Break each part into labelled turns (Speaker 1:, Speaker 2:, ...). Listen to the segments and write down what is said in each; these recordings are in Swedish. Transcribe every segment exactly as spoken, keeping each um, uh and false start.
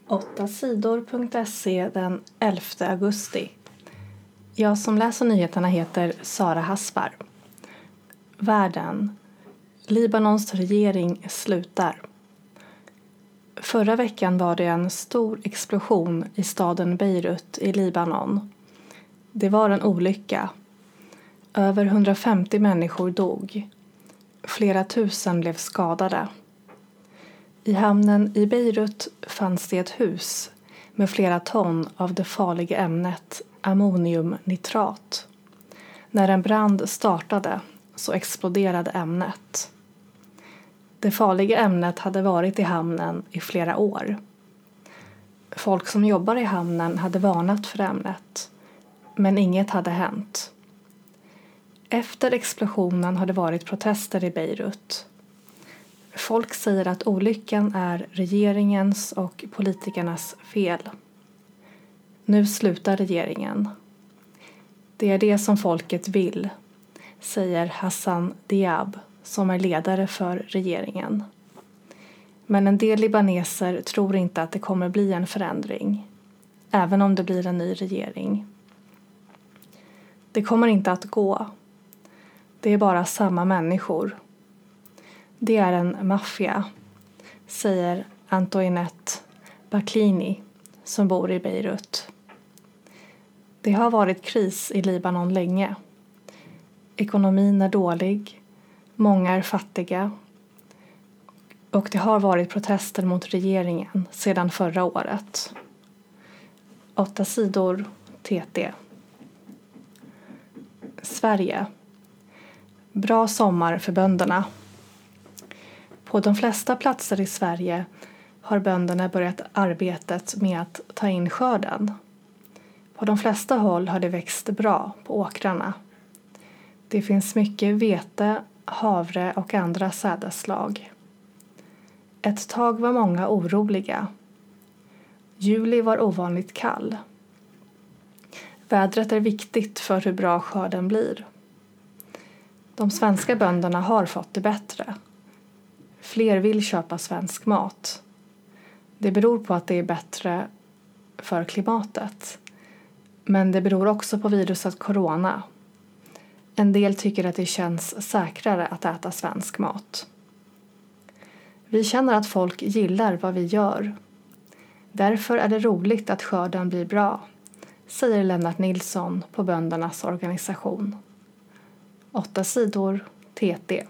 Speaker 1: åtta sidor punkt se den elfte augusti. Jag som läser nyheterna heter Sara Haspar. Världen. Libanons regering slutar. Förra veckan var det en stor explosion i staden Beirut i Libanon. Det var en olycka. Över hundrafemtio människor dog. Flera tusen blev skadade. I hamnen i Beirut fanns det ett hus med flera ton av det farliga ämnet ammoniumnitrat. När en brand startade så exploderade ämnet. Det farliga ämnet hade varit i hamnen i flera år. Folk som jobbar i hamnen hade varnat för ämnet, men inget hade hänt. Efter explosionen har det varit protester i Beirut. Folk säger att olyckan är regeringens och politikernas fel. Nu slutar regeringen. Det är det som folket vill, säger Hassan Diab som är ledare för regeringen. Men en del libaneser tror inte att det kommer bli en förändring, även om det blir en ny regering. Det kommer inte att gå. Det är bara samma människor. Det är en maffia, säger Antoinette Baklini som bor i Beirut. Det har varit kris i Libanon länge. Ekonomin är dålig, många är fattiga och det har varit protester mot regeringen sedan förra året. Åtta sidor T T. Sverige. Bra sommar för bönderna. På de flesta platser i Sverige har bönderna börjat arbetet med att ta in skörden. På de flesta håll har det växt bra på åkrarna. Det finns mycket vete, havre och andra sädesslag. Ett tag var många oroliga. Juli var ovanligt kall. Vädret är viktigt för hur bra skörden blir. De svenska bönderna har fått det bättre. Fler vill köpa svensk mat. Det beror på att det är bättre för klimatet. Men det beror också på viruset corona. En del tycker att det känns säkrare att äta svensk mat. Vi känner att folk gillar vad vi gör. Därför är det roligt att skörden blir bra, säger Lennart Nilsson på böndernas organisation. Åtta sidor T T.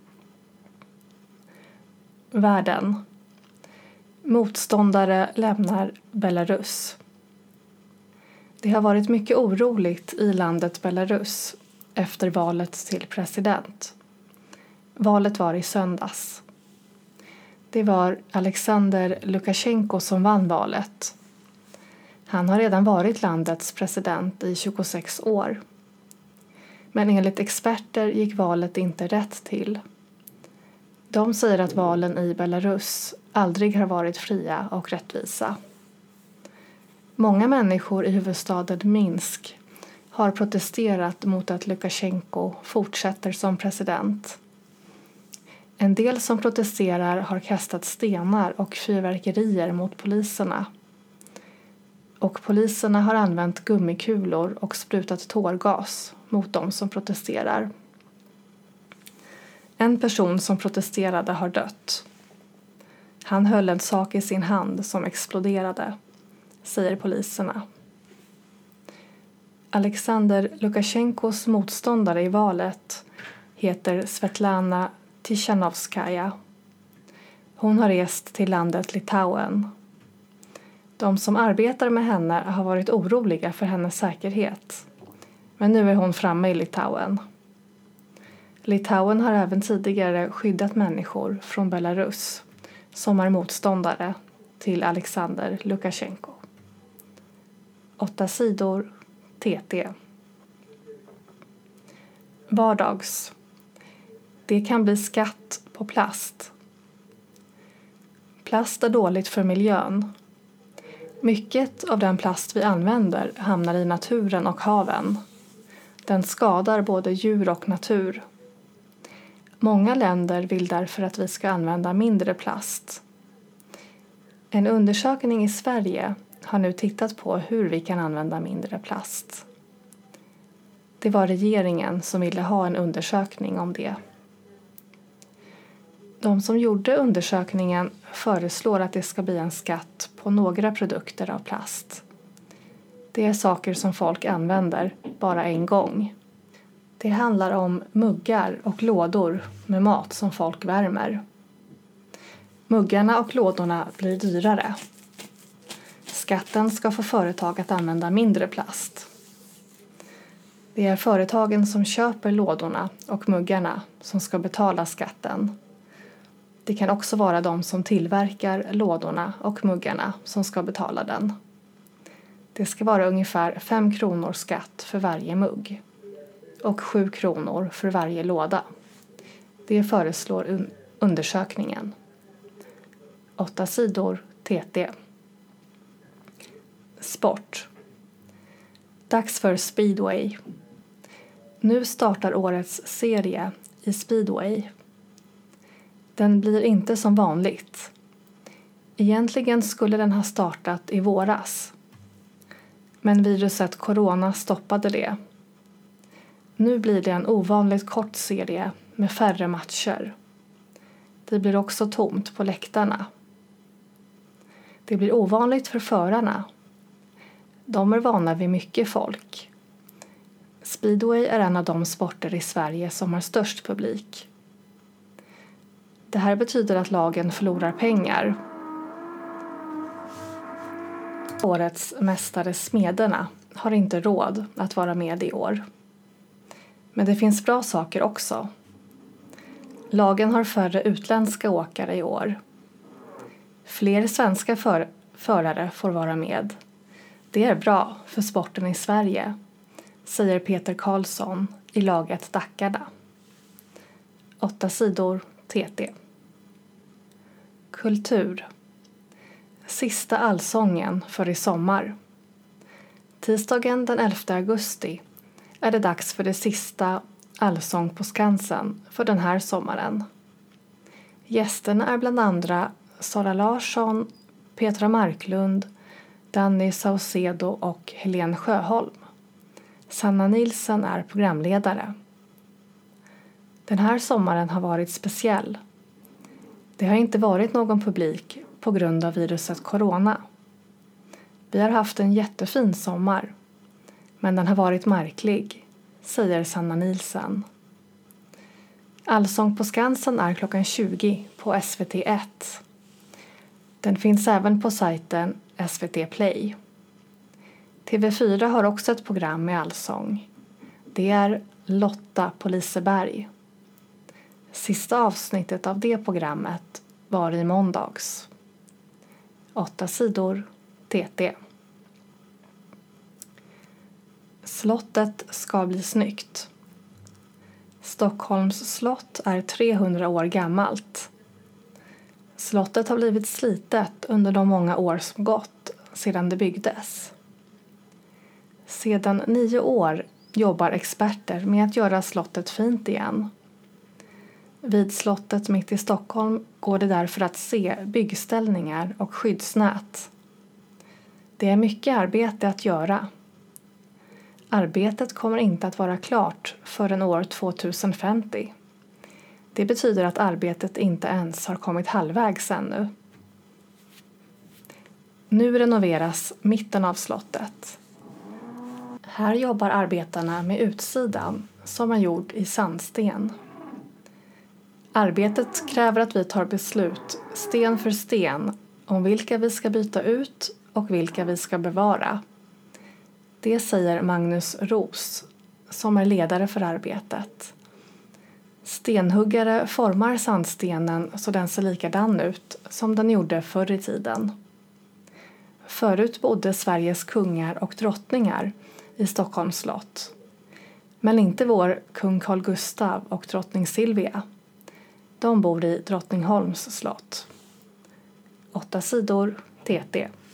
Speaker 1: Världen. Motståndare lämnar Belarus. Det har varit mycket oroligt i landet Belarus efter valet till president. Valet var i söndags. Det var Alexander Lukasjenko som vann valet. Han har redan varit landets president i tjugosex år. Men enligt experter gick valet inte rätt till. De säger att valen i Belarus aldrig har varit fria och rättvisa. Många människor i huvudstaden Minsk har protesterat mot att Lukasjenko fortsätter som president. En del som protesterar har kastat stenar och fyrverkerier mot poliserna. Och poliserna har använt gummikulor och sprutat tårgas mot de som protesterar. En person som protesterade har dött. Han höll en sak i sin hand som exploderade, säger poliserna. Alexander Lukasjenkos motståndare i valet heter Svetlana Tichanovskaja. Hon har rest till landet Litauen. De som arbetar med henne har varit oroliga för hennes säkerhet. Men nu är hon framme i Litauen. Litauen har även tidigare skyddat människor från Belarus som är motståndare till Alexander Lukasjenko. Åtta sidor T T. Vardags. Det kan bli skatt på plast. Plast är dåligt för miljön. Mycket av den plast vi använder hamnar i naturen och haven. Den skadar både djur och natur. Många länder vill därför att vi ska använda mindre plast. En undersökning i Sverige har nu tittat på hur vi kan använda mindre plast. Det var regeringen som ville ha en undersökning om det. De som gjorde undersökningen föreslår att det ska bli en skatt på några produkter av plast. Det är saker som folk använder bara en gång. Det handlar om muggar och lådor med mat som folk värmer. Muggarna och lådorna blir dyrare. Skatten ska få företag att använda mindre plast. Det är företagen som köper lådorna och muggarna som ska betala skatten. Det kan också vara de som tillverkar lådorna och muggarna som ska betala den. Det ska vara ungefär fem kronor skatt för varje mugg och sju kronor för varje låda. Det föreslår un- undersökningen. Åtta sidor T T. Sport. Dags för speedway. Nu startar årets serie i speedway. Den blir inte som vanligt. Egentligen skulle den ha startat i våras. Men viruset corona stoppade det. Nu blir det en ovanligt kort serie med färre matcher. Det blir också tomt på läktarna. Det blir ovanligt för förarna. De är vana vid mycket folk. Speedway är en av de sporter i Sverige som har störst publik. Det här betyder att lagen förlorar pengar. Årets mästare Smederna har inte råd att vara med i år. Men det finns bra saker också. Lagen har färre utländska åkare i år. Fler svenska för- förare får vara med. Det är bra för sporten i Sverige, säger Peter Karlsson i laget Dackarna. Åtta sidor T T. Kultur. Sista allsången för i sommar. Tisdagen den elfte augusti är det dags för det sista Allsång på Skansen för den här sommaren. Gästerna är bland andra Sara Larsson, Petra Marklund, Danny Saucedo och Helene Sjöholm. Sanna Nilsson är programledare. Den här sommaren har varit speciell. Det har inte varit någon publik på grund av viruset corona. Vi har haft en jättefin sommar, men den har varit märklig, säger Sanna Nilsson. Allsång på Skansen är klockan tjugo på S V T ett. Den finns även på sajten S V T Play. T V fyra har också ett program med allsång. Det är Lotta på Liseberg. Sista avsnittet av det programmet var i måndags. Åtta sidor T T. Slottet ska bli snyggt. Stockholms slott är trehundra år gammalt. Slottet har blivit slitet under de många år som gått sedan det byggdes. Sedan nio år jobbar experter med att göra slottet fint igen. Vid slottet mitt i Stockholm går det därför att se byggställningar och skyddsnät. Det är mycket arbete att göra. Arbetet kommer inte att vara klart förrän år tjugohundrafemtio. Det betyder att arbetet inte ens har kommit halvvägs ännu. Nu renoveras mitten av slottet. Här jobbar arbetarna med utsidan som är gjord i sandsten. Arbetet kräver att vi tar beslut sten för sten om vilka vi ska byta ut och vilka vi ska bevara. Det säger Magnus Ros, som är ledare för arbetet. Stenhuggare formar sandstenen så den ser likadan ut som den gjorde förr i tiden. Förut bodde Sveriges kungar och drottningar i Stockholms slott. Men inte vår kung Carl Gustaf och drottning Silvia. De bor i Drottningholms slott. Åtta sidor T T.